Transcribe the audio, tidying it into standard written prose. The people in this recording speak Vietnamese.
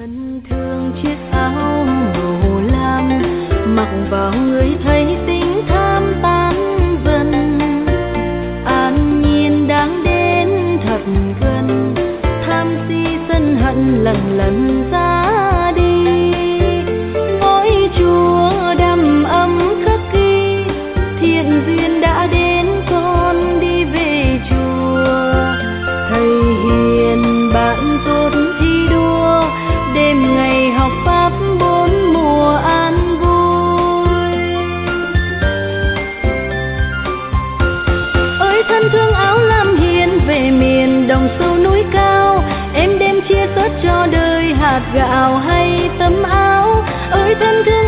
thân thương chiếc áo màu lam, mặc vào người thấy tình tham tan dần. An nhiên đang đến thật gần, tham si sân hận lần lần ra đi. Ngôi chùa đầm ấm khắc ghi, thiện duyên đã đến con đi về chùa. Thầy hiền bạn tốt thi đua, đêm ngày học pháp bốn mùa an vui. Ơi thân thương áo lam hiền, về miền đồng sâu núi cao, em đêm chia sớt cho đời hạt gạo hay tấm áo. Ơi thân thương